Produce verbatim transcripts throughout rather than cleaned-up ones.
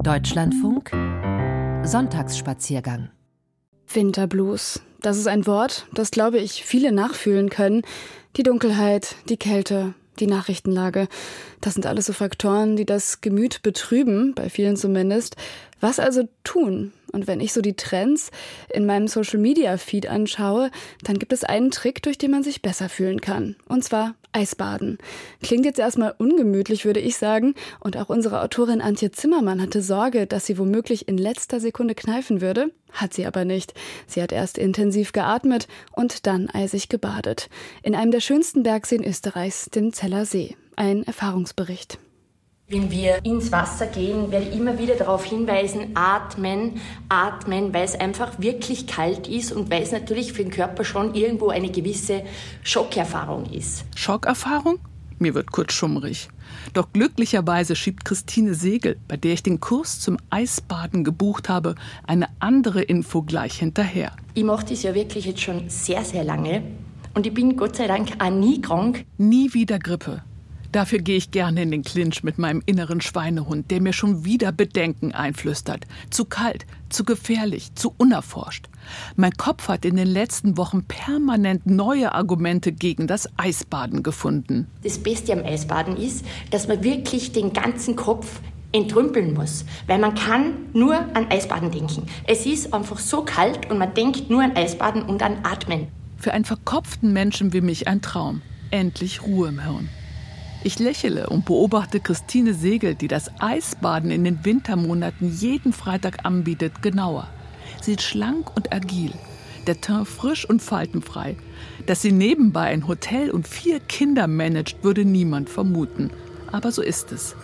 Deutschlandfunk Sonntagsspaziergang. Winterblues. Das ist ein Wort, das, glaube ich, viele nachfühlen können. Die Dunkelheit, die Kälte, die Nachrichtenlage. Das sind alles so Faktoren, die das Gemüt betrüben, bei vielen zumindest. Was also tun? Und wenn ich so die Trends in meinem Social-Media-Feed anschaue, dann gibt es einen Trick, durch den man sich besser fühlen kann. Und zwar Eisbaden. Klingt jetzt erstmal ungemütlich, würde ich sagen. Und auch unsere Autorin Antje Zimmermann hatte Sorge, dass sie womöglich in letzter Sekunde kneifen würde. Hat sie aber nicht. Sie hat erst intensiv geatmet und dann eisig gebadet. In einem der schönsten Bergseen Österreichs, dem Zeller See. Ein Erfahrungsbericht. Wenn wir ins Wasser gehen, werde ich immer wieder darauf hinweisen, atmen, atmen, weil es einfach wirklich kalt ist und weil es natürlich für den Körper schon irgendwo eine gewisse Schockerfahrung ist. Schockerfahrung? Mir wird kurz schummrig. Doch glücklicherweise schiebt Christine Segel, bei der ich den Kurs zum Eisbaden gebucht habe, eine andere Info gleich hinterher. Ich mache das ja wirklich jetzt schon sehr, sehr lange und ich bin Gott sei Dank auch nie krank. Nie wieder Grippe. Dafür gehe ich gerne in den Clinch mit meinem inneren Schweinehund, der mir schon wieder Bedenken einflüstert. Zu kalt, zu gefährlich, zu unerforscht. Mein Kopf hat in den letzten Wochen permanent neue Argumente gegen das Eisbaden gefunden. Das Beste am Eisbaden ist, dass man wirklich den ganzen Kopf entrümpeln muss, weil man kann nur an Eisbaden denken. Es ist einfach so kalt und man denkt nur an Eisbaden und an Atmen. Für einen verkopften Menschen wie mich ein Traum. Endlich Ruhe im Hirn. Ich lächle und beobachte Christine Segel, die das Eisbaden in den Wintermonaten jeden Freitag anbietet, genauer. Sie ist schlank und agil, der Teint frisch und faltenfrei. Dass sie nebenbei ein Hotel und vier Kinder managt, würde niemand vermuten. Aber so ist es.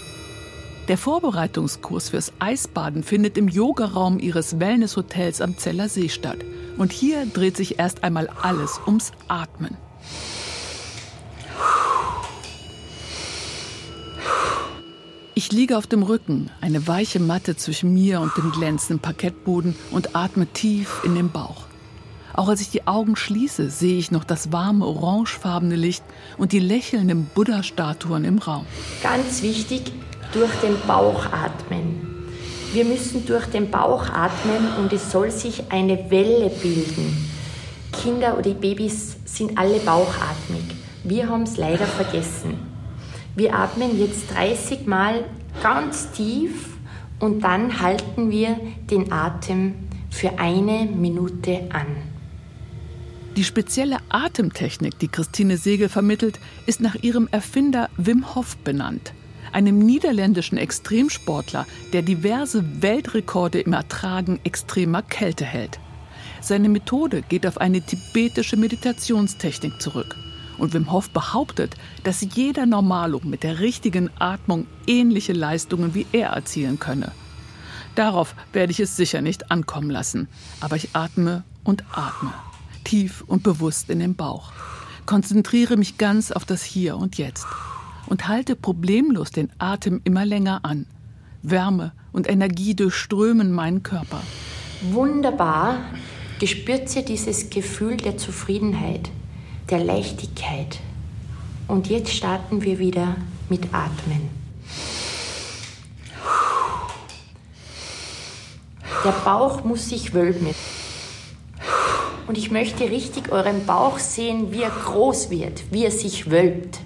Der Vorbereitungskurs fürs Eisbaden findet im Yogaraum ihres Wellnesshotels am Zeller See statt. Und hier dreht sich erst einmal alles ums Atmen. Ich liege auf dem Rücken, eine weiche Matte zwischen mir und dem glänzenden Parkettboden und atme tief in den Bauch. Auch als ich die Augen schließe, sehe ich noch das warme, orangefarbene Licht und die lächelnden Buddha-Statuen im Raum. Ganz wichtig, durch den Bauch atmen. Wir müssen durch den Bauch atmen und es soll sich eine Welle bilden. Kinder oder Babys sind alle bauchatmig. Wir haben es leider vergessen. Wir atmen jetzt dreißig Mal ganz tief und dann halten wir den Atem für eine Minute an. Die spezielle Atemtechnik, die Christine Segel vermittelt, ist nach ihrem Erfinder Wim Hof benannt. Einem niederländischen Extremsportler, der diverse Weltrekorde im Ertragen extremer Kälte hält. Seine Methode geht auf eine tibetische Meditationstechnik zurück. Und Wim Hof behauptet, dass jeder Normalo mit der richtigen Atmung ähnliche Leistungen wie er erzielen könne. Darauf werde ich es sicher nicht ankommen lassen. Aber ich atme und atme, tief und bewusst in den Bauch. Konzentriere mich ganz auf das Hier und Jetzt und halte problemlos den Atem immer länger an. Wärme und Energie durchströmen meinen Körper. Wunderbar. Gespürt ihr dieses Gefühl der Zufriedenheit, der Leichtigkeit. Und jetzt starten wir wieder mit Atmen. Der Bauch muss sich wölben. Und ich möchte richtig euren Bauch sehen, wie er groß wird, wie er sich wölbt.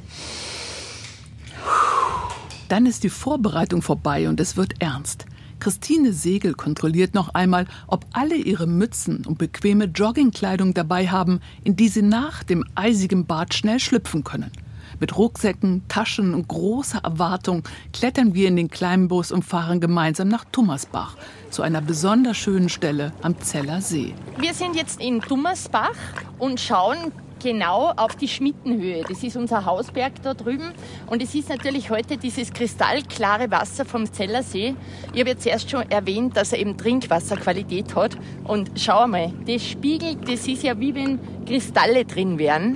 Dann ist die Vorbereitung vorbei und es wird ernst. Christine Segel kontrolliert noch einmal, ob alle ihre Mützen und bequeme Joggingkleidung dabei haben, in die sie nach dem eisigen Bad schnell schlüpfen können. Mit Rucksäcken, Taschen und großer Erwartung klettern wir in den kleinen Bus und fahren gemeinsam nach Tummersbach, zu einer besonders schönen Stelle am Zeller See. Wir sind jetzt in Tummersbach und schauen genau auf die Schmittenhöhe. Das ist unser Hausberg da drüben. Und es ist natürlich heute dieses kristallklare Wasser vom Zeller See. Ich habe jetzt erst schon erwähnt, dass er eben Trinkwasserqualität hat. Und schau mal, das spiegelt, das ist ja wie wenn Kristalle drin wären.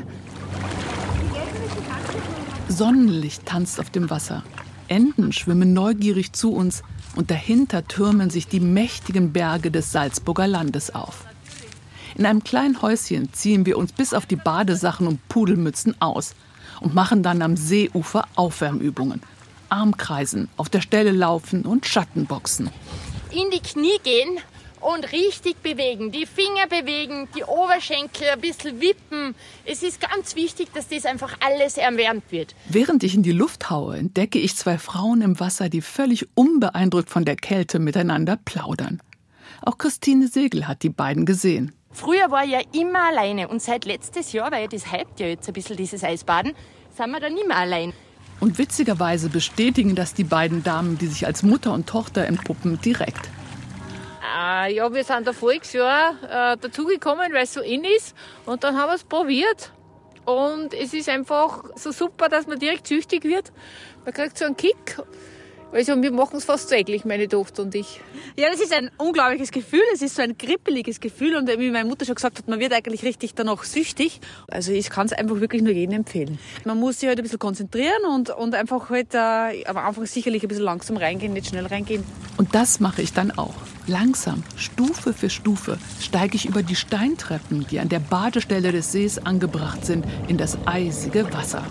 Sonnenlicht tanzt auf dem Wasser. Enten schwimmen neugierig zu uns und dahinter türmen sich die mächtigen Berge des Salzburger Landes auf. In einem kleinen Häuschen ziehen wir uns bis auf die Badesachen und Pudelmützen aus und machen dann am Seeufer Aufwärmübungen. Armkreisen, auf der Stelle laufen und Schattenboxen. In die Knie gehen und richtig bewegen. Die Finger bewegen, die Oberschenkel ein bisschen wippen. Es ist ganz wichtig, dass das einfach alles erwärmt wird. Während ich in die Luft haue, entdecke ich zwei Frauen im Wasser, die völlig unbeeindruckt von der Kälte miteinander plaudern. Auch Christine Segel hat die beiden gesehen. Früher war ich ja immer alleine und seit letztes Jahr, weil das hypt ja jetzt ein bisschen dieses Eisbaden, sind wir da nicht mehr allein. Und witzigerweise bestätigen das die beiden Damen, die sich als Mutter und Tochter entpuppen, direkt. Äh, ja, wir sind da voriges Jahr äh, dazugekommen, weil es so in ist. Und dann haben wir es probiert. Und es ist einfach so super, dass man direkt süchtig wird. Man kriegt so einen Kick. Also wir machen es fast täglich, meine Tochter und ich. Ja, das ist ein unglaubliches Gefühl. Es ist so ein kribbeliges Gefühl. Und wie meine Mutter schon gesagt hat, man wird eigentlich richtig danach süchtig. Also ich kann es einfach wirklich nur jedem empfehlen. Man muss sich halt ein bisschen konzentrieren und, und einfach halt äh, am Anfang sicherlich ein bisschen langsam reingehen, nicht schnell reingehen. Und das mache ich dann auch. Langsam, Stufe für Stufe, steige ich über die Steintreppen, die an der Badestelle des Sees angebracht sind, in das eisige Wasser.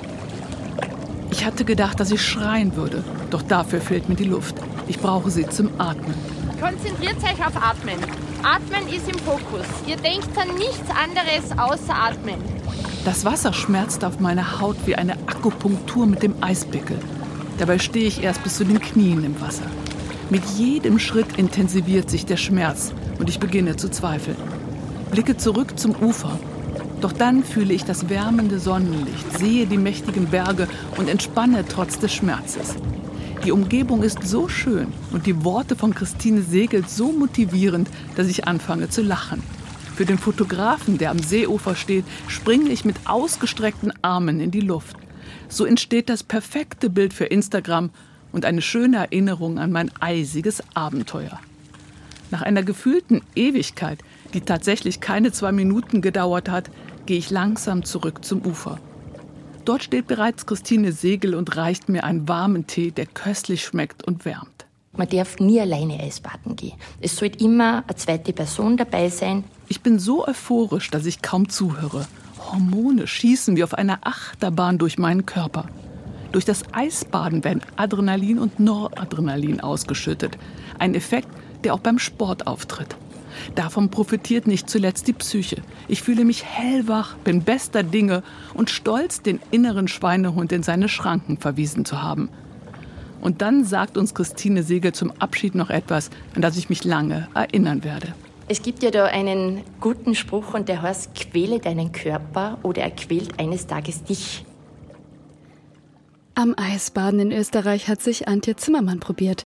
Ich hatte gedacht, dass ich schreien würde, doch dafür fehlt mir die Luft. Ich brauche sie zum Atmen. Konzentriert euch auf Atmen. Atmen ist im Fokus. Ihr denkt an nichts anderes außer Atmen. Das Wasser schmerzt auf meiner Haut wie eine Akupunktur mit dem Eispickel. Dabei stehe ich erst bis zu den Knien im Wasser. Mit jedem Schritt intensiviert sich der Schmerz und ich beginne zu zweifeln. Blicke zurück zum Ufer. Doch dann fühle ich das wärmende Sonnenlicht, sehe die mächtigen Berge und entspanne trotz des Schmerzes. Die Umgebung ist so schön und die Worte von Christine Segel so motivierend, dass ich anfange zu lachen. Für den Fotografen, der am Seeufer steht, springe ich mit ausgestreckten Armen in die Luft. So entsteht das perfekte Bild für Instagram und eine schöne Erinnerung an mein eisiges Abenteuer. Nach einer gefühlten Ewigkeit, die tatsächlich keine zwei Minuten gedauert hat, gehe ich langsam zurück zum Ufer. Dort steht bereits Christine Segel und reicht mir einen warmen Tee, der köstlich schmeckt und wärmt. Man darf nie alleine Eisbaden gehen. Es sollte immer eine zweite Person dabei sein. Ich bin so euphorisch, dass ich kaum zuhöre. Hormone schießen wie auf einer Achterbahn durch meinen Körper. Durch das Eisbaden werden Adrenalin und Noradrenalin ausgeschüttet. Ein Effekt, der auch beim Sport auftritt. Davon profitiert nicht zuletzt die Psyche. Ich fühle mich hellwach, bin bester Dinge und stolz, den inneren Schweinehund in seine Schranken verwiesen zu haben. Und dann sagt uns Christine Segel zum Abschied noch etwas, an das ich mich lange erinnern werde. Es gibt ja da einen guten Spruch und der heißt, quäle deinen Körper oder er quält eines Tages dich. Am Eisbaden in Österreich hat sich Antje Zimmermann probiert.